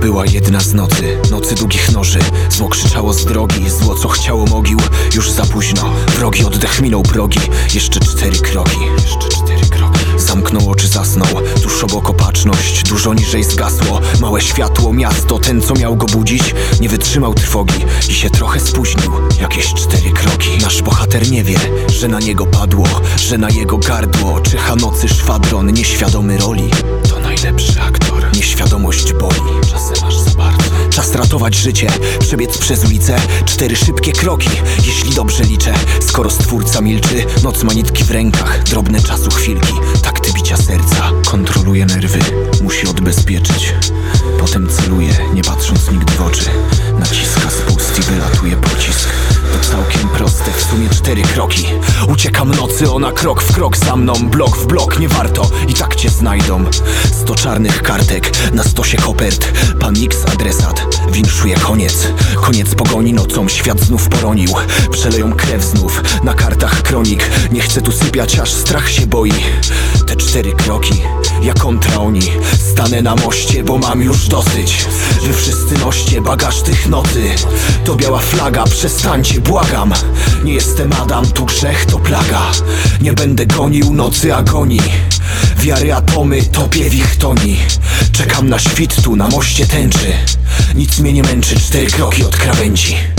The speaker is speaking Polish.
była jedna z nocy długich noży. Zło krzyczało z drogi, zło co chciało mogił. Już za późno, wrogi oddech minął progi. Jeszcze 4 kroki. Zamknął oczy, zasnął, tuż obok opatrzność. Dużo niżej zgasło małe światło. Miasto, ten co miał go budzić, nie wytrzymał trwogi i się trochę spóźnił. Jakieś 4 kroki. Nasz bohater nie wie, że na niego padło, że na jego gardło czyha nocy szwadron. Nieświadomy roli, to najlepszy aktor. Nieświadomość boli, czasem aż za bardzo. Czas ratować życie, przebiec przez ulicę. 4 szybkie kroki, jeśli dobrze liczę. Skoro stwórca milczy, noc ma nitki w rękach. Drobne czasu chwilki, takty bicia serca. Kontroluje nerwy, musi odbezpieczyć. Potem celuje, nie patrząc nigdy w oczy. Naciska spust i wylatuje pocisk. To całkiem proste, w sumie 4 kroki. Uciekam nocy, ona krok w krok za mną. Blok w blok, nie warto, i tak cię znajdą. 100 czarnych kartek, na stosie kopert. Pan X adresat, winszuje koniec. Koniec pogoni nocą, świat znów poronił. Przeleją krew znów, na kartach kronik. Nie chcę tu sypiać, aż strach się boi. Te 4 kroki, ja kontra oni. Stanę na moście, bo mam już dosyć. Wy wszyscy noście bagaż tych nocy. To biała flaga, przestańcie, błagam. Nie jestem Adam, tu grzech to plaga. Nie będę gonił nocy agonii. Wiary atomy, topię w ich toni. Czekam na świt tu, na moście tęczy. Nic mnie nie męczy, 4 kroki od krawędzi.